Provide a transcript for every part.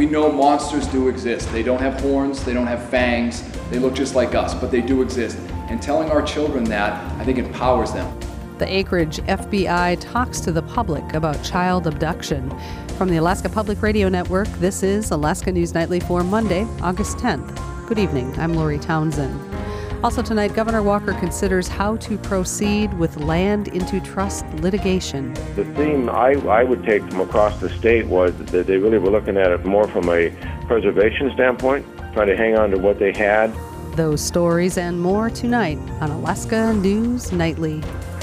We know monsters do exist. They don't have horns, they don't have fangs, they look just like us, but they do exist. And telling our children that, I think, empowers them. The Anchorage FBI talks to the public about child abduction. From the Alaska Public Radio Network, this is Alaska News Nightly for Monday, August 10th. Good evening, I'm Lori Townsend. Also tonight, Governor Walker considers how to proceed with land into trust litigation. The theme I would take from across the state was that they really were looking at it more from a preservation standpoint, trying to hang on to what they had. Those stories and more tonight on Alaska News Nightly.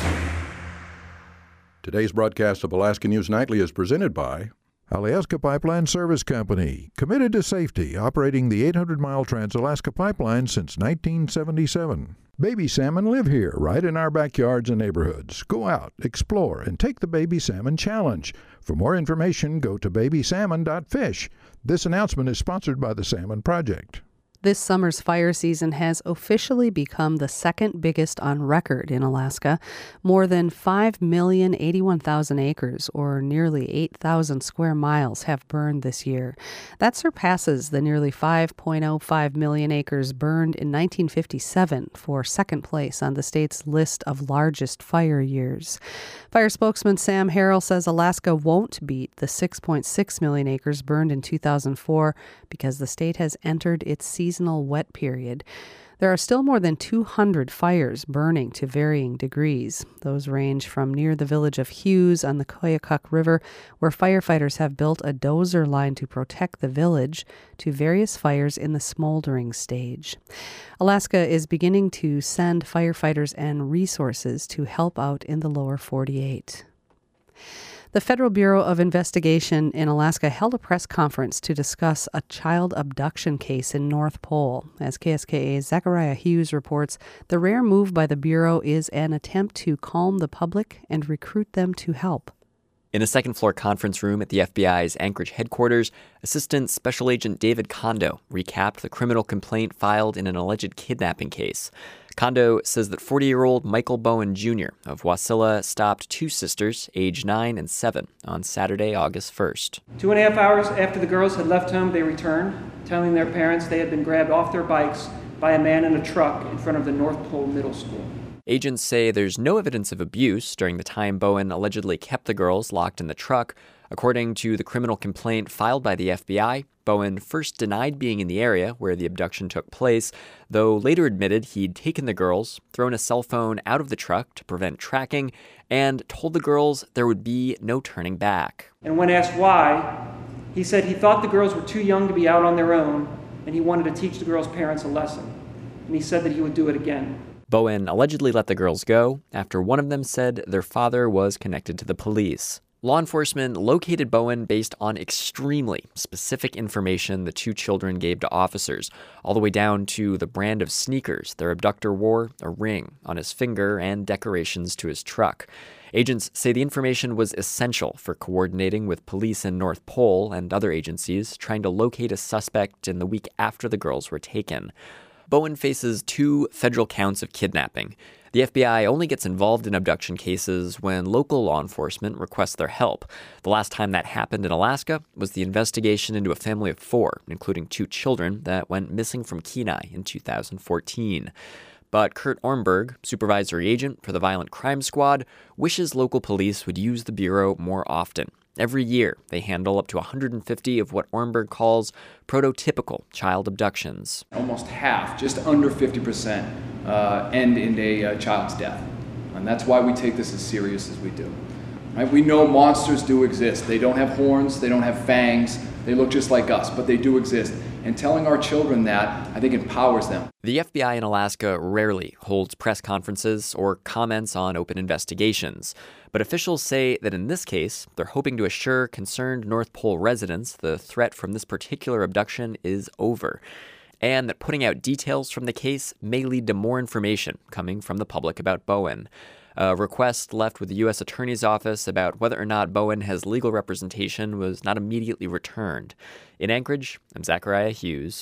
Today's broadcast of Alaska News Nightly is presented by Alaska Pipeline Service Company, committed to safety, operating the 800-mile Trans-Alaska Pipeline since 1977. Baby salmon live here, right in our backyards and neighborhoods. Go out, explore, and take the Baby Salmon Challenge. For more information, go to babysalmon.fish. This announcement is sponsored by the Salmon Project. This summer's fire season has officially become the second biggest on record in Alaska. More than 5,081,000 acres, or nearly 8,000 square miles, have burned this year. That surpasses the nearly 5.05 million acres burned in 1957 for second place on the state's list of largest fire years. Fire spokesman Sam Harrell says Alaska won't beat the 6.6 million acres burned in 2004 because the state has entered its seasonal wet period. There are still more than 200 fires burning to varying degrees. Those range from near the village of Hughes on the Koyukuk River, where firefighters have built a dozer line to protect the village, to various fires in the smoldering stage. Alaska is beginning to send firefighters and resources to help out in the lower 48. The Federal Bureau of Investigation in Alaska held a press conference to discuss a child abduction case in North Pole. As KSKA's Zachariah Hughes reports, the rare move by the Bureau is an attempt to calm the public and recruit them to help. In a second-floor conference room at the FBI's Anchorage headquarters, Assistant Special Agent David Kondo recapped the criminal complaint filed in an alleged kidnapping case. Kondo says that 40-year-old Michael Bowen Jr. of Wasilla stopped two sisters, age 9 and 7, on Saturday, August 1st. 2.5 hours after the girls had left home, they returned, telling their parents they had been grabbed off their bikes by a man in a truck in front of the North Pole Middle School. Agents say there's no evidence of abuse during the time Bowen allegedly kept the girls locked in the truck. According to the criminal complaint filed by the FBI, Bowen first denied being in the area where the abduction took place, though later admitted he'd taken the girls, thrown a cell phone out of the truck to prevent tracking, and told the girls there would be no turning back. And when asked why, he said he thought the girls were too young to be out on their own, and he wanted to teach the girls' parents a lesson. And he said that he would do it again. Bowen allegedly let the girls go after one of them said their father was connected to the police. Law enforcement located Bowen based on extremely specific information the two children gave to officers, all the way down to the brand of sneakers their abductor wore, a ring on his finger, and decorations to his truck. Agents say the information was essential for coordinating with police in North Pole and other agencies trying to locate a suspect in the week after the girls were taken. Bowen faces 2 federal counts of kidnapping. The FBI only gets involved in abduction cases when local law enforcement requests their help. The last time that happened in Alaska was the investigation into a family of 4, including 2 children, that went missing from Kenai in 2014. But Kurt Ornberg, supervisory agent for the Violent Crime Squad, wishes local police would use the Bureau more often. Every year, they handle up to 150 of what Ornberg calls prototypical child abductions. Almost half, just under 50%, end in a child's death. And that's why we take this as serious as we do. Right? We know monsters do exist. They don't have horns, they don't have fangs, they look just like us, but they do exist. And telling our children that, I think, empowers them. The FBI in Alaska rarely holds press conferences or comments on open investigations. But officials say that in this case, they're hoping to assure concerned North Pole residents the threat from this particular abduction is over, and that putting out details from the case may lead to more information coming from the public about Bowen. A request left with the U.S. Attorney's Office about whether or not Bowen has legal representation was not immediately returned. In Anchorage, I'm Zachariah Hughes.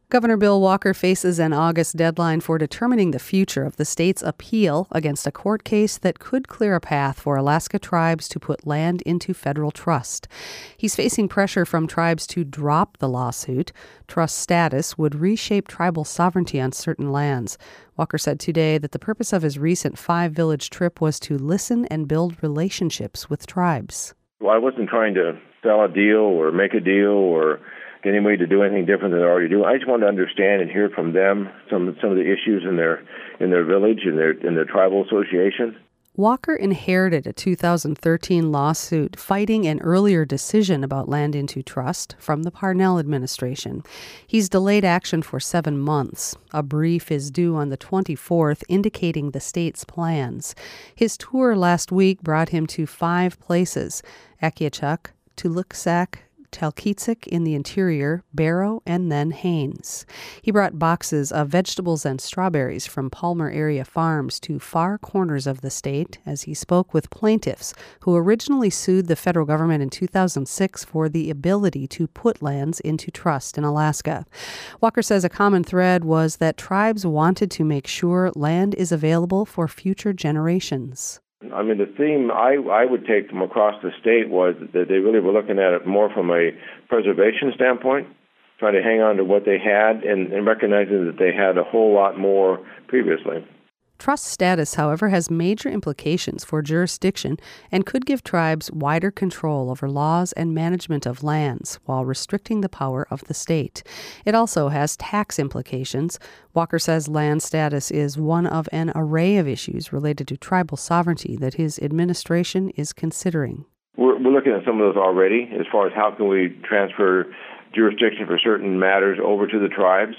Governor Bill Walker faces an August deadline for determining the future of the state's appeal against a court case that could clear a path for Alaska tribes to put land into federal trust. He's facing pressure from tribes to drop the lawsuit. Trust status would reshape tribal sovereignty on certain lands. Walker said today that the purpose of his recent 5-village trip was to listen and build relationships with tribes. Well, I wasn't trying to sell a deal or make a deal or get anybody to do anything different than they already do. I just wanted to understand and hear from them some of the issues in their village, in their tribal association. Walker inherited a 2013 lawsuit fighting an earlier decision about land into trust from the Parnell administration. He's delayed action for 7 months. A brief is due on the 24th indicating the state's plans. His tour last week brought him to 5 places: Akiachuk, Tuluksak, Talkeetsak in the interior, Barrow, and then Haines. He brought boxes of vegetables and strawberries from Palmer area farms to far corners of the state as he spoke with plaintiffs who originally sued the federal government in 2006 for the ability to put lands into trust in Alaska. Walker says a common thread was that tribes wanted to make sure land is available for future generations. I mean, the theme I would take from across the state was that they really were looking at it more from a preservation standpoint, trying to hang on to what they had and recognizing that they had a whole lot more previously. Trust status, however, has major implications for jurisdiction and could give tribes wider control over laws and management of lands while restricting the power of the state. It also has tax implications. Walker says land status is one of an array of issues related to tribal sovereignty that his administration is considering. We're looking at some of those already as far as how can we transfer jurisdiction for certain matters over to the tribes.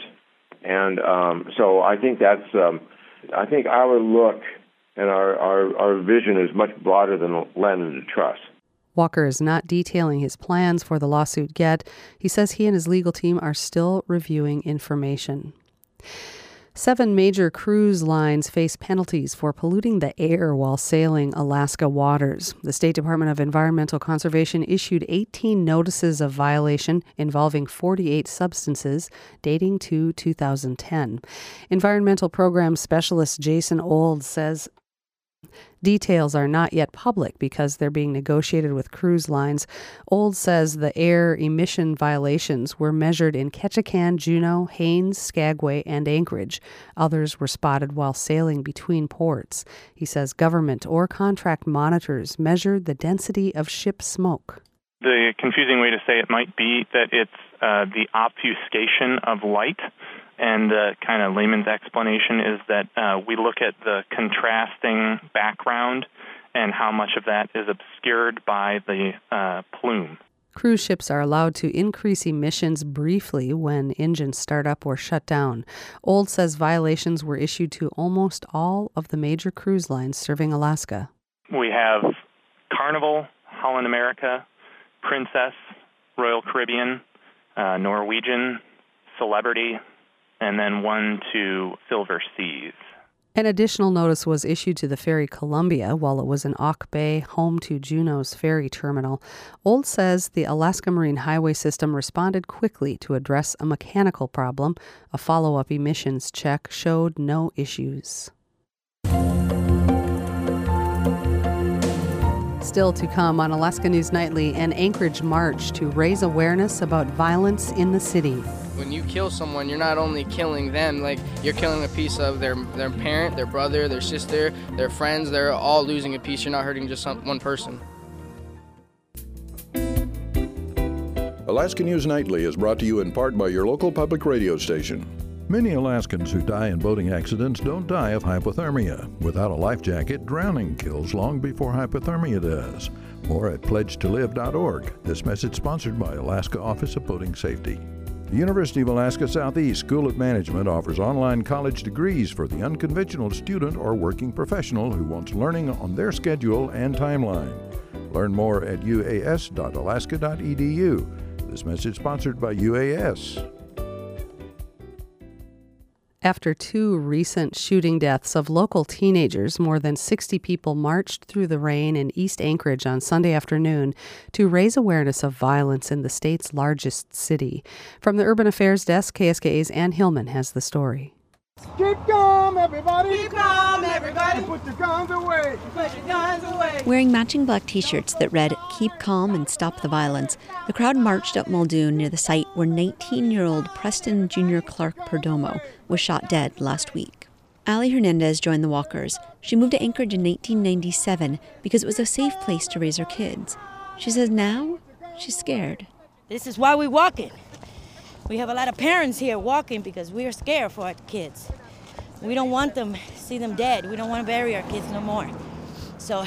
And so I think that's... I think our look and our vision is much broader than land into trust. Walker is not detailing his plans for the lawsuit yet. He says he and his legal team are still reviewing information. 7 major cruise lines face penalties for polluting the air while sailing Alaska waters. The State Department of Environmental Conservation issued 18 notices of violation involving 48 substances dating to 2010. Environmental Program Specialist Jason Old says details are not yet public because they're being negotiated with cruise lines. Old says the air emission violations were measured in Ketchikan, Juneau, Haines, Skagway, and Anchorage. Others were spotted while sailing between ports. He says government or contract monitors measured the density of ship smoke. The confusing way to say it might be that it's the obfuscation of light. And the kind of layman's explanation is that we look at the contrasting background and how much of that is obscured by the plume. Cruise ships are allowed to increase emissions briefly when engines start up or shut down. Old says violations were issued to almost all of the major cruise lines serving Alaska. We have Carnival, Holland America, Princess, Royal Caribbean, Norwegian, Celebrity, and then one to Silver Seas. An additional notice was issued to the ferry Columbia while it was in Auk Bay, home to Juneau's ferry terminal. Old says the Alaska Marine Highway System responded quickly to address a mechanical problem. A follow-up emissions check showed no issues. Still to come on Alaska News Nightly, an Anchorage march to raise awareness about violence in the city. When you kill someone, you're not only killing them, like you're killing a piece of their parent, their brother, their sister, their friends. They're all losing a piece. You're not hurting just one person. Alaska News Nightly is brought to you in part by your local public radio station. Many Alaskans who die in boating accidents don't die of hypothermia. Without a life jacket, drowning kills long before hypothermia does. More at pledgetolive.org. This message sponsored by Alaska Office of Boating Safety. The University of Alaska Southeast School of Management offers online college degrees for the unconventional student or working professional who wants learning on their schedule and timeline. Learn more at uas.alaska.edu. This message sponsored by UAS. After two recent shooting deaths of local teenagers, more than 60 people marched through the rain in East Anchorage on Sunday afternoon to raise awareness of violence in the state's largest city. From the Urban Affairs Desk, KSKA's Ann Hillman has the story. Keep calm, everybody. Keep calm, everybody. Put your guns away. Put your guns away. Wearing matching black T-shirts that read, "Keep calm and stop the violence," the crowd marched up Muldoon near the site where 19-year-old Preston Jr. Clark Perdomo was shot dead last week. Ali Hernandez joined the walkers. She moved to Anchorage in 1997 because it was a safe place to raise her kids. She says now she's scared. This is why we're walking. We have a lot of parents here walking because we are scared for our kids. We don't want them see them dead. We don't want to bury our kids no more. So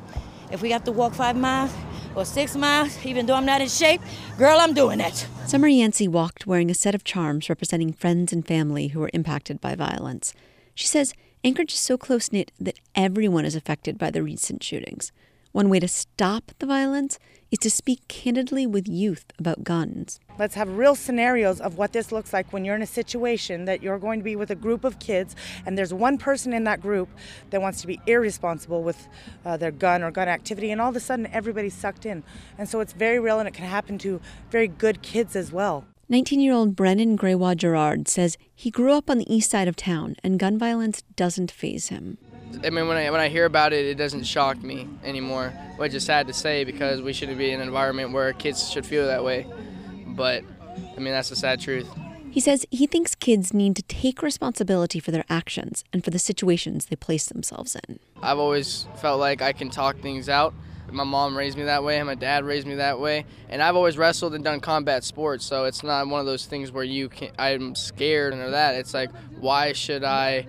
if we have to walk 5 miles or 6 miles, even though I'm not in shape, girl, I'm doing it. Summer Yancey walked wearing a set of charms representing friends and family who were impacted by violence. She says Anchorage is so close-knit that everyone is affected by the recent shootings. One way to stop the violence is to speak candidly with youth about guns. Let's have real scenarios of what this looks like when you're in a situation that you're going to be with a group of kids and there's one person in that group that wants to be irresponsible with their gun or gun activity, and all of a sudden everybody's sucked in. And so it's very real, and it can happen to very good kids as well. 19-year-old Brennan Greywa Gerard says he grew up on the east side of town and gun violence doesn't faze him. I mean, when I hear about it, it doesn't shock me anymore, which is sad to say because we shouldn't be in an environment where kids should feel that way. But, I mean, that's the sad truth. He says he thinks kids need to take responsibility for their actions and for the situations they place themselves in. I've always felt like I can talk things out. My mom raised me that way, and my dad raised me that way. And I've always wrestled and done combat sports, so it's not one of those things where I'm scared or that. It's like, why should I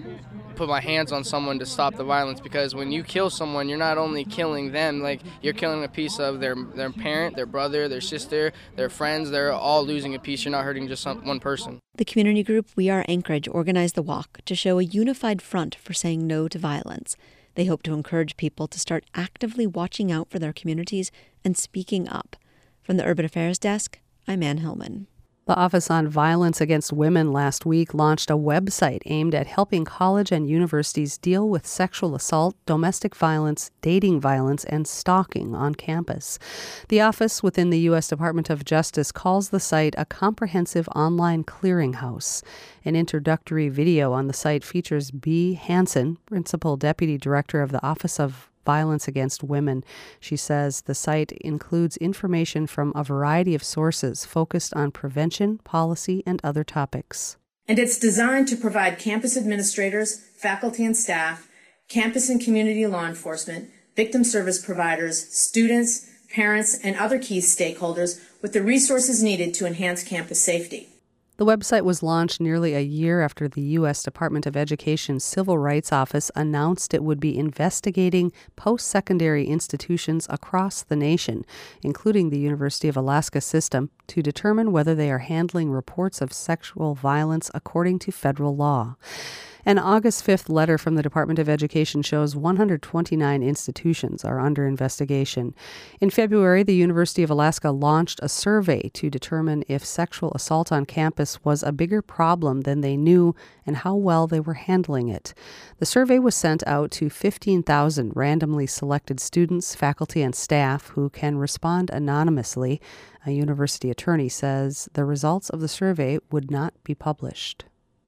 put my hands on someone to stop the violence? Because when you kill someone, you're not only killing them, like you're killing a piece of their parent, their brother, their sister, their friends. They're all losing a piece. You're not hurting just one person. The community group We Are Anchorage organized the walk to show a unified front for saying no to violence. They hope to encourage people to start actively watching out for their communities and speaking up. From the Urban Affairs Desk, I'm Ann Hillman. The Office on Violence Against Women last week launched a website aimed at helping college and universities deal with sexual assault, domestic violence, dating violence, and stalking on campus. The office within the U.S. Department of Justice calls the site a comprehensive online clearinghouse. An introductory video on the site features Bea Hansen, Principal Deputy Director of the Office of Violence Against Women. She says the site includes information from a variety of sources focused on prevention, policy, and other topics. And it's designed to provide campus administrators, faculty and staff, campus and community law enforcement, victim service providers, students, parents, and other key stakeholders with the resources needed to enhance campus safety. The website was launched nearly a year after the U.S. Department of Education's Civil Rights Office announced it would be investigating post-secondary institutions across the nation, including the University of Alaska system, to determine whether they are handling reports of sexual violence according to federal law. An August 5th letter from the Department of Education shows 129 institutions are under investigation. In February, the University of Alaska launched a survey to determine if sexual assault on campus was a bigger problem than they knew and how well they were handling it. The survey was sent out to 15,000 randomly selected students, faculty, and staff who can respond anonymously. A university attorney says the results of the survey would not be published.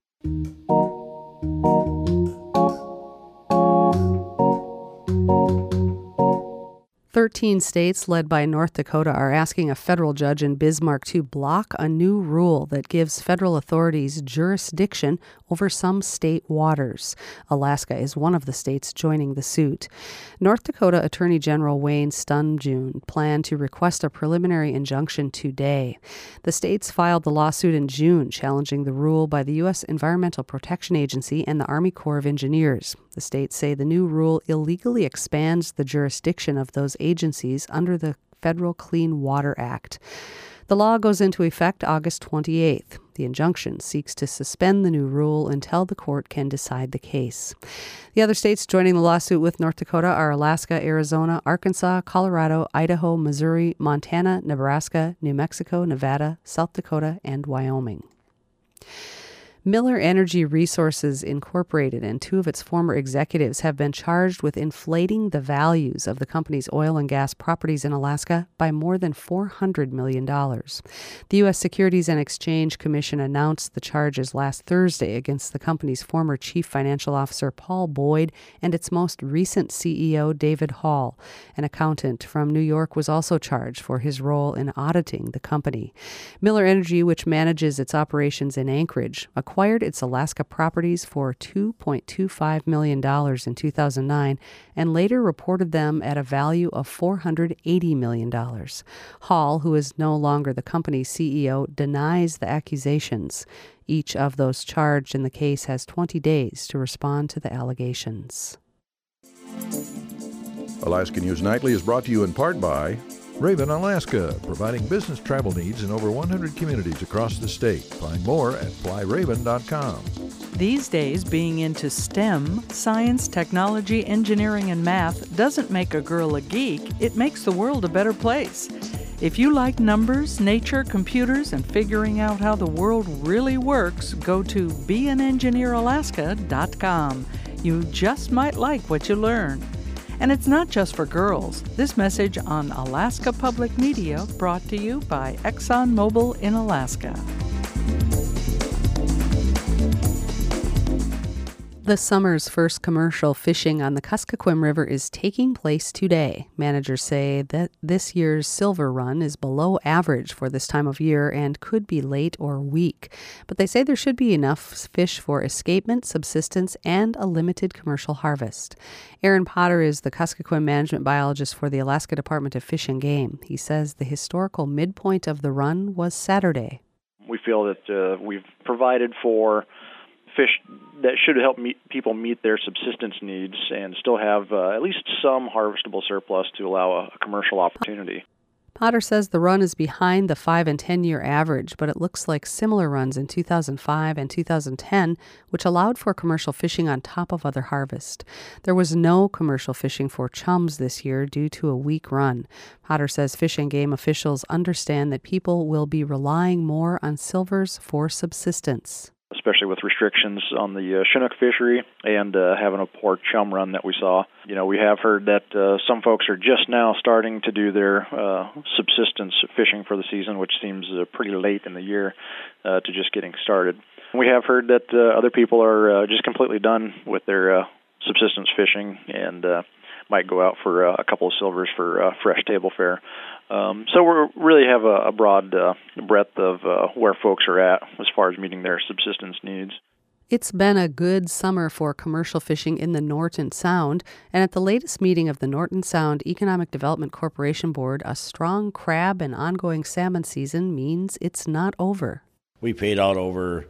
13 states, led by North Dakota, are asking a federal judge in Bismarck to block a new rule that gives federal authorities jurisdiction over some state waters. Alaska is one of the states joining the suit. North Dakota Attorney General Wayne Stunjun planned to request a preliminary injunction today. The states filed the lawsuit in June, challenging the rule by the U.S. Environmental Protection Agency and the Army Corps of Engineers. The states say the new rule illegally expands the jurisdiction of those agencies under the Federal Clean Water Act. The law goes into effect August 28th. The injunction seeks to suspend the new rule until the court can decide the case. The other states joining the lawsuit with North Dakota are Alaska, Arizona, Arkansas, Colorado, Idaho, Missouri, Montana, Nebraska, New Mexico, Nevada, South Dakota, and Wyoming. Miller Energy Resources Incorporated and two of its former executives have been charged with inflating the values of the company's oil and gas properties in Alaska by more than $400 million. The U.S. Securities and Exchange Commission announced the charges last Thursday against the company's former chief financial officer Paul Boyd and its most recent CEO David Hall. An accountant from New York was also charged for his role in auditing the company. Miller Energy, which manages its operations in Anchorage, acquired its Alaska properties for $2.25 million in 2009 and later reported them at a value of $480 million. Hall, who is no longer the company's CEO, denies the accusations. Each of those charged in the case has 20 days to respond to the allegations. Alaska News Nightly is brought to you in part by Raven Alaska, providing business travel needs in over 100 communities across the state. Find more at flyraven.com. These days, being into STEM, science, technology, engineering, and math doesn't make a girl a geek, it makes the world a better place. If you like numbers, nature, computers, and figuring out how the world really works, go to beanengineeralaska.com. You just might like what you learn. And it's not just for girls. This message on Alaska Public Media brought to you by ExxonMobil in Alaska. The summer's first commercial fishing on the Kuskokwim River is taking place today. Managers say that this year's silver run is below average for this time of year and could be late or weak. But they say there should be enough fish for escapement, subsistence, and a limited commercial harvest. Aaron Potter is the Kuskokwim management biologist for the Alaska Department of Fish and Game. He says the historical midpoint of the run was Saturday. We feel that we've provided for fish that should help people meet their subsistence needs and still have at least some harvestable surplus to allow a commercial opportunity. Potter says the run is behind the 5- and 10-year average, but it looks like similar runs in 2005 and 2010, which allowed for commercial fishing on top of other harvest. There was no commercial fishing for chums this year due to a weak run. Potter says Fish and Game officials understand that people will be relying more on silvers for subsistence, especially with restrictions on the Chinook fishery and having a poor chum run that we saw. You know, we have heard that some folks are just now starting to do their subsistence fishing for the season, which seems pretty late in the year to just getting started. We have heard that other people are just completely done with their subsistence fishing and might go out for a couple of silvers for fresh table fare. So we really have a broad breadth of where folks are at as far as meeting their subsistence needs. It's been a good summer for commercial fishing in the Norton Sound, and at the latest meeting of the Norton Sound Economic Development Corporation Board, a strong crab and ongoing salmon season means it's not over. We paid out over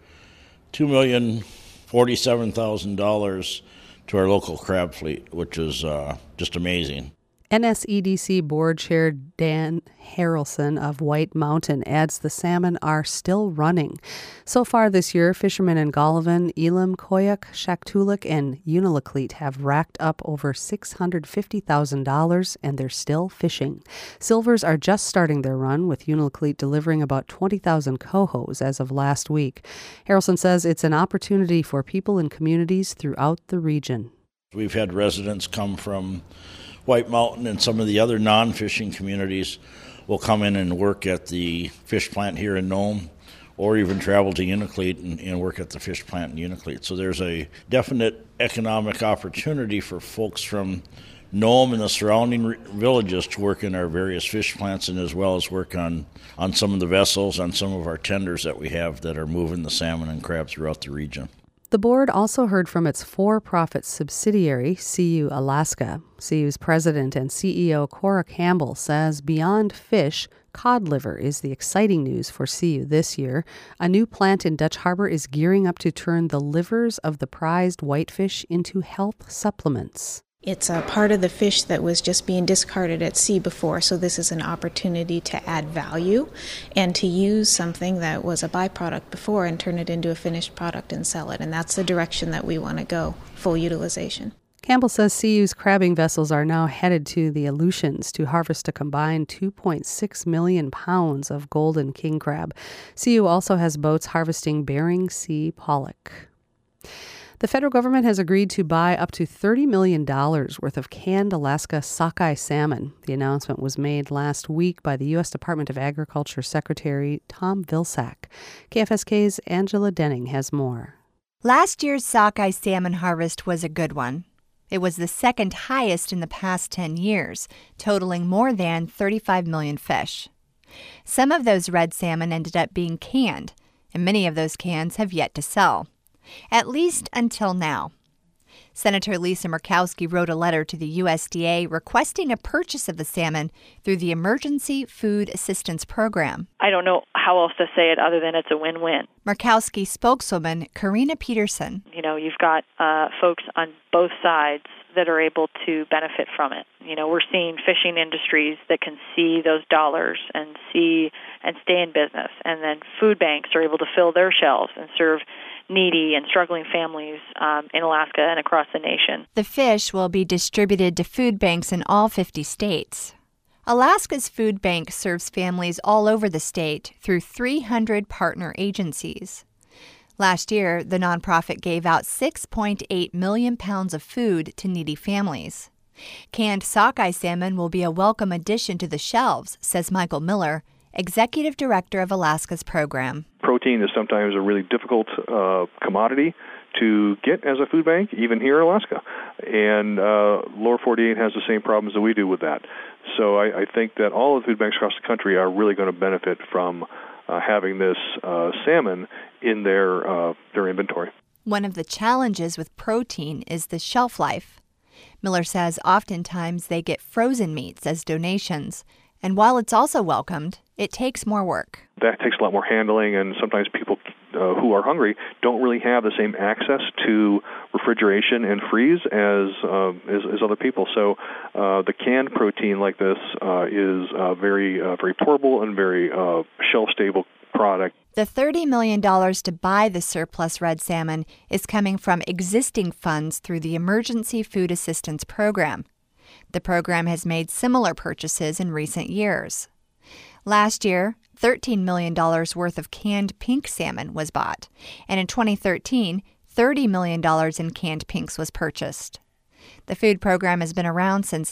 $2,047,000 to our local crab fleet, which is just amazing. NSEDC Board Chair Dan Harrelson of White Mountain adds the salmon are still running. So far this year, fishermen in Golovin, Elam, Koyuk, Shaktoolik, and Unalakleet have racked up over $650,000, and they're still fishing. Silvers are just starting their run, with Unalakleet delivering about 20,000 cohos as of last week. Harrelson says it's an opportunity for people in communities throughout the region. We've had residents come from White Mountain and some of the other non-fishing communities will come in and work at the fish plant here in Nome, or even travel to Unalakleet and work at the fish plant in Unalakleet. So there's a definite economic opportunity for folks from Nome and the surrounding villages to work in our various fish plants and as well as work on some of the vessels, on some of our tenders that we have that are moving the salmon and crab throughout the region. The board also heard from its for-profit subsidiary, CU Alaska. CU's president and CEO Cora Campbell says beyond fish, cod liver is the exciting news for CU this year. A new plant in Dutch Harbor is gearing up to turn the livers of the prized whitefish into health supplements. It's a part of the fish that was just being discarded at sea before, so this is an opportunity to add value and to use something that was a byproduct before and turn it into a finished product and sell it. And that's the direction that we want to go, full utilization. Campbell says CU's crabbing vessels are now headed to the Aleutians to harvest a combined 2.6 million pounds of golden king crab. CU also has boats harvesting Bering Sea pollock. The federal government has agreed to buy up to $30 million worth of canned Alaska sockeye salmon. The announcement was made last week by the U.S. Department of Agriculture Secretary Tom Vilsack. KFSK's Angela Denning has more. Last year's sockeye salmon harvest was a good one. It was the second highest in the past 10 years, totaling more than 35 million fish. Some of those red salmon ended up being canned, and many of those cans have yet to sell. At least until now. Senator Lisa Murkowski wrote a letter to the USDA requesting a purchase of the salmon through the Emergency Food Assistance Program. I don't know how else to say it other than it's a win-win. Murkowski spokeswoman Karina Peterson. You know, you've got folks on both sides that are able to benefit from it. You know, we're seeing fishing industries that can see those dollars and stay in business. And then food banks are able to fill their shelves and serve needy and struggling families in Alaska and across the nation. The fish will be distributed to food banks in all 50 states. Alaska's food bank serves families all over the state through 300 partner agencies. Last year, the nonprofit gave out 6.8 million pounds of food to needy families. Canned sockeye salmon will be a welcome addition to the shelves, says Michael Miller, Executive Director of Alaska's program. Protein is sometimes a really difficult commodity to get as a food bank, even here in Alaska. And Lower 48 has the same problems that we do with that. So I think that all of the food banks across the country are really going to benefit from having this salmon in their inventory. One of the challenges with protein is the shelf life. Miller says oftentimes they get frozen meats as donations, and while it's also welcomed, it takes more work. That takes a lot more handling, and sometimes people who are hungry don't really have the same access to refrigeration and freeze as other people. So the canned protein like this is very portable and very shelf-stable product. The $30 million to buy the surplus red salmon is coming from existing funds through the Emergency Food Assistance Program. The program has made similar purchases in recent years. Last year, $13 million worth of canned pink salmon was bought, and in 2013, $30 million in canned pinks was purchased. The food program has been around since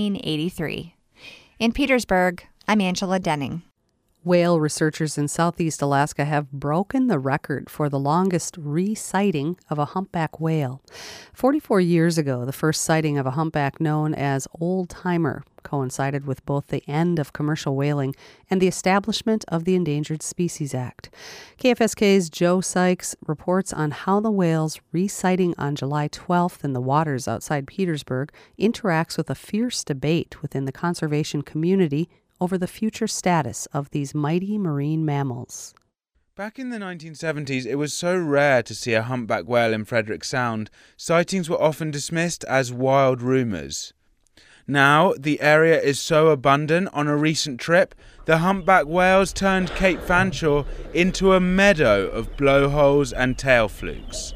1983. In Petersburg, I'm Angela Denning. Whale researchers in southeast Alaska have broken the record for the longest re-sighting of a humpback whale. 44 years ago, the first sighting of a humpback known as Old Timer coincided with both the end of commercial whaling and the establishment of the Endangered Species Act. KFSK's Joe Sykes reports on how the whale's re-sighting on July 12th in the waters outside Petersburg interacts with a fierce debate within the conservation community over the future status of these mighty marine mammals. Back in the 1970s, it was so rare to see a humpback whale in Frederick Sound, sightings were often dismissed as wild rumours. Now, the area is so abundant, on a recent trip, the humpback whales turned Cape Fanshawe into a meadow of blowholes and tail flukes.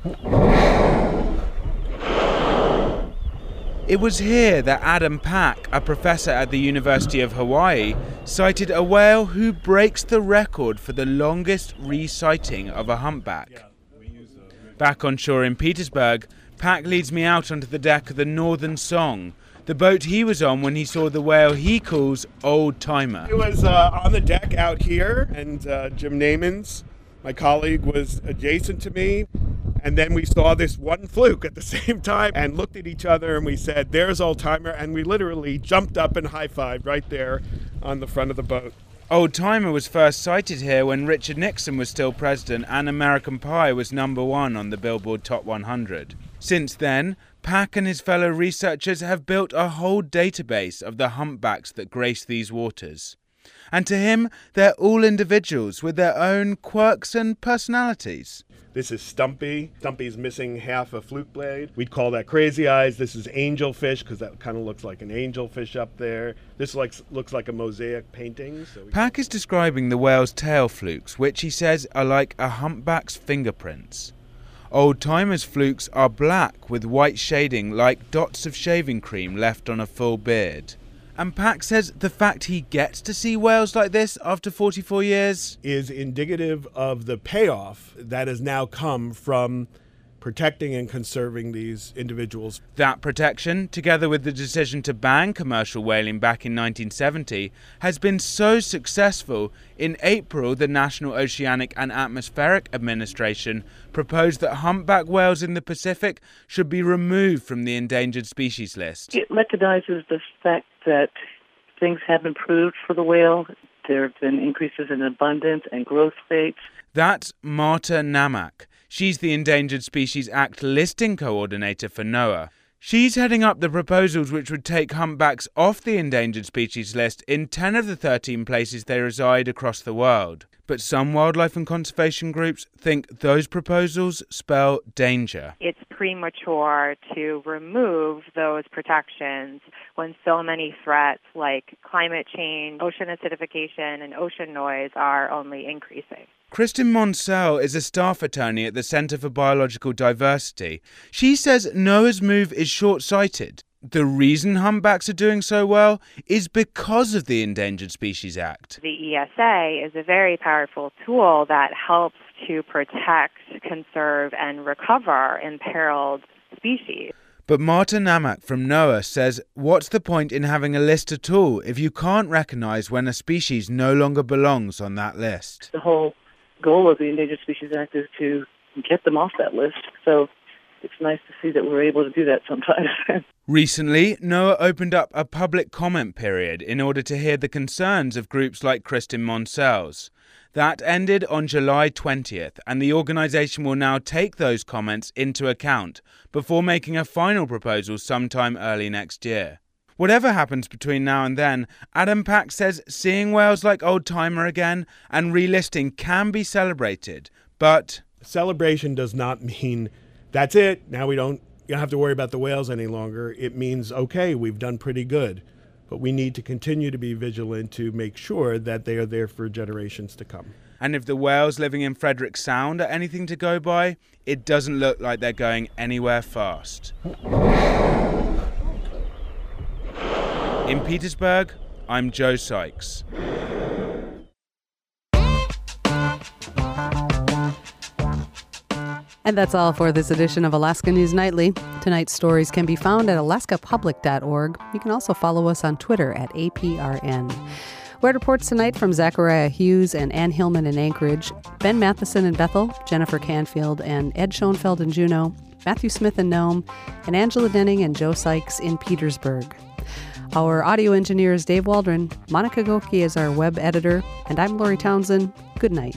It was here that Adam Pack, a professor at the University of Hawaii, sighted a whale who breaks the record for the longest re-sighting of a humpback. Back on shore in Petersburg, Pack leads me out onto the deck of the Northern Song, the boat he was on when he saw the whale he calls Old Timer. It was on the deck out here, and Jim Namens, my colleague, was adjacent to me. And then we saw this one fluke at the same time and looked at each other and we said, there's Old Timer. And we literally jumped up and high-fived right there on the front of the boat. Old Timer was first sighted here when Richard Nixon was still president and American Pie was #1 on the Billboard Top 100. Since then, Pack and his fellow researchers have built a whole database of the humpbacks that grace these waters. And to him, they're all individuals with their own quirks and personalities. This is Stumpy. Stumpy's missing half a fluke blade. We'd call that Crazy Eyes. This is Angelfish, because that kind of looks like an angelfish up there. This looks like a mosaic painting. Pack is describing the whale's tail flukes, which he says are like a humpback's fingerprints. Old-timers' flukes are black with white shading like dots of shaving cream left on a full beard. And Pack says the fact he gets to see whales like this after 44 years is indicative of the payoff that has now come from protecting and conserving these individuals. That protection, together with the decision to ban commercial whaling back in 1970, has been so successful. In April, the National Oceanic and Atmospheric Administration proposed that humpback whales in the Pacific should be removed from the endangered species list. It recognizes the fact that things have improved for the whale. There have been increases in abundance and growth rates. That's Marta Namak. She's the Endangered Species Act listing coordinator for NOAA. She's heading up the proposals which would take humpbacks off the endangered species list in 10 of the 13 places they reside across the world. But some wildlife and conservation groups think those proposals spell danger. It's premature to remove those protections when so many threats like climate change, ocean acidification, and ocean noise are only increasing. Kristin Monsell is a staff attorney at the Centre for Biological Diversity. She says NOAA's move is short-sighted. The reason humpbacks are doing so well is because of the Endangered Species Act. The ESA is a very powerful tool that helps to protect, conserve, and recover imperiled species. But Marta Namak from NOAA says, what's the point in having a list at all if you can't recognise when a species no longer belongs on that list? The whole goal of the Endangered Species Act is to get them off that list. So it's nice to see that we're able to do that sometimes. Recently, NOAA opened up a public comment period in order to hear the concerns of groups like Kristin Monsell's. That ended on July 20th, and the organisation will now take those comments into account before making a final proposal sometime early next year. Whatever happens between now and then, Adam Pack says seeing whales like Old Timer again and relisting can be celebrated, but celebration does not mean that's it. Now you don't have to worry about the whales any longer. It means, okay, we've done pretty good. But we need to continue to be vigilant to make sure that they are there for generations to come. And if the whales living in Frederick Sound are anything to go by, it doesn't look like they're going anywhere fast. In Petersburg, I'm Joe Sykes. And that's all for this edition of Alaska News Nightly. Tonight's stories can be found at alaskapublic.org. You can also follow us on Twitter at APRN. We had reports tonight from Zachariah Hughes and Ann Hillman in Anchorage, Ben Matheson in Bethel, Jennifer Canfield and Ed Schoenfeld in Juneau, Matthew Smith in Nome, and Angela Denning and Joe Sykes in Petersburg. Our audio engineer is Dave Waldron, Monica Goki is our web editor, and I'm Lori Townsend. Good night.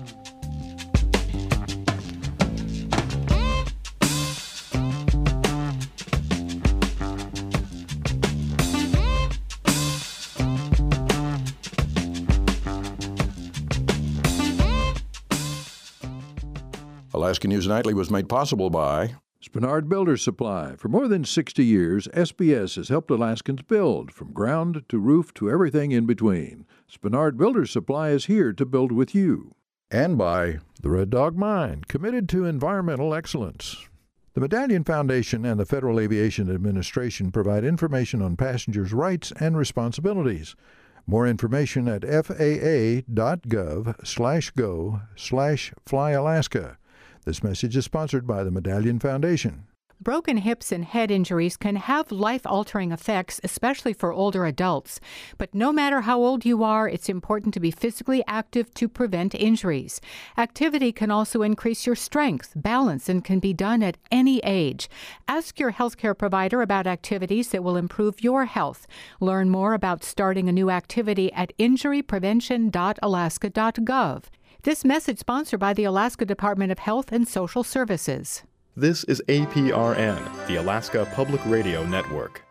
Alaska News Nightly was made possible by Spenard Builder Supply. For more than 60 years, SBS has helped Alaskans build, from ground to roof to everything in between. Spenard Builder Supply is here to build with you. And by the Red Dog Mine, committed to environmental excellence. The Medallion Foundation and the Federal Aviation Administration provide information on passengers' rights and responsibilities. More information at faa.gov/go/flyalaska. This message is sponsored by the Medallion Foundation. Broken hips and head injuries can have life-altering effects, especially for older adults. But no matter how old you are, it's important to be physically active to prevent injuries. Activity can also increase your strength, balance, and can be done at any age. Ask your healthcare provider about activities that will improve your health. Learn more about starting a new activity at injuryprevention.alaska.gov. This message sponsored by the Alaska Department of Health and Social Services. This is APRN, the Alaska Public Radio Network.